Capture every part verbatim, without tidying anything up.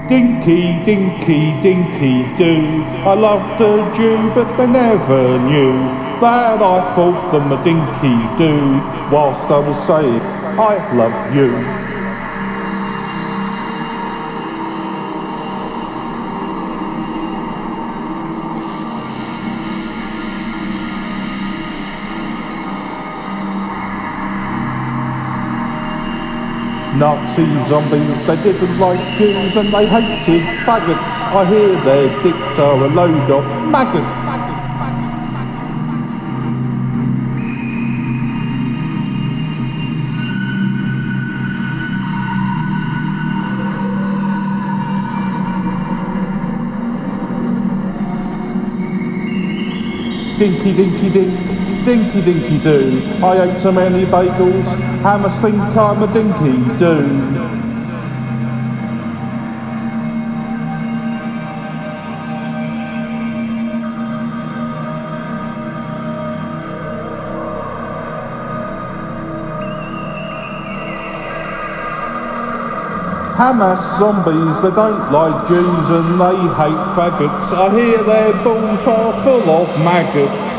Dinky, dinky, dinky do. I loved a Jew, but they never knew that I thought them a dinky do, whilst I was saying, I love you. Nazi zombies, they didn't like Jews and they hated faggots. I hear their dicks are a load of maggots. Dinky dinky dink, dinky dinky do. I ate so many bagels, hammers think I'm a dinky do. Hamas zombies, they don't like Jews and they hate faggots. I hear their balls are full of maggots.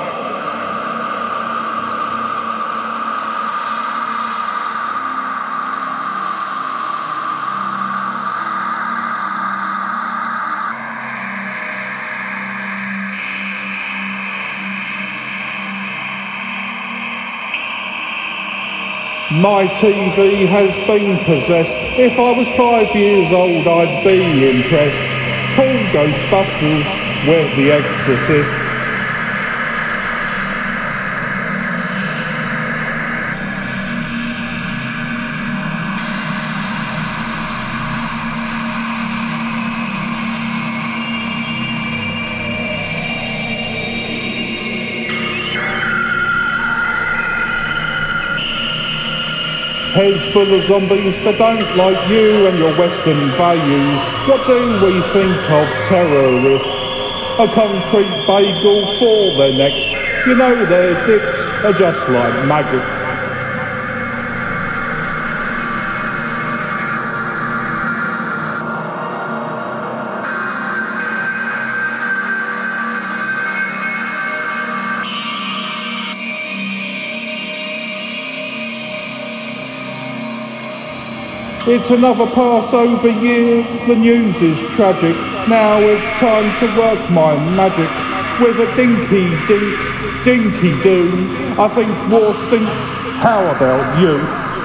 My T V has been possessed. If I was five years old, I'd be impressed. Call Ghostbusters, where's the Exorcist? Heads full of zombies, they don't like you and your Western values. What do we think of terrorists? A concrete bagel for their necks. You know their dicks are just like maggots. It's another Passover year, the news is tragic. Now it's time to work my magic with a dinky dink, dinky do. I think war stinks, how about you?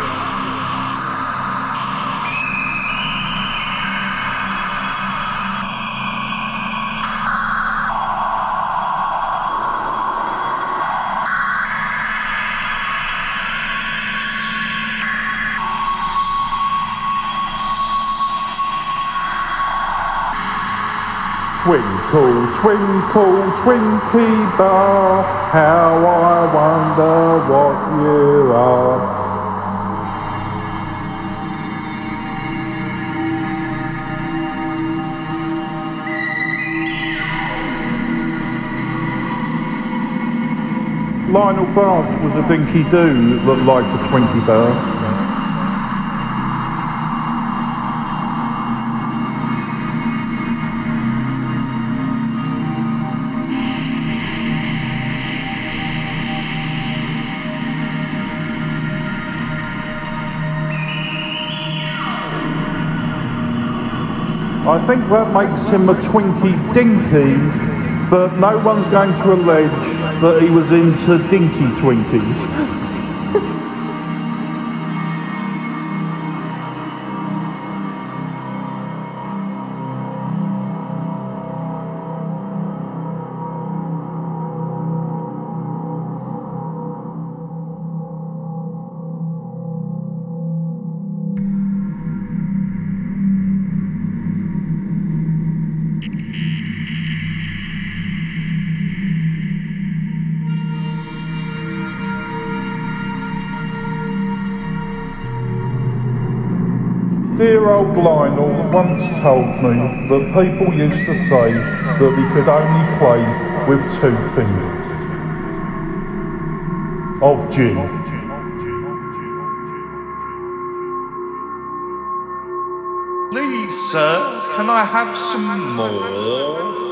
Twinkle, twinkle, Twinkie bar, how I wonder what you are. Lionel Branch was a dinky do that liked a Twinkie bar. I think that makes him a Twinkie Dinky, but no one's going to allege that he was into Dinky Twinkies. Dear old Lionel once told me that people used to say that he could only play with two fingers of gin. Please, sir, can I have some more?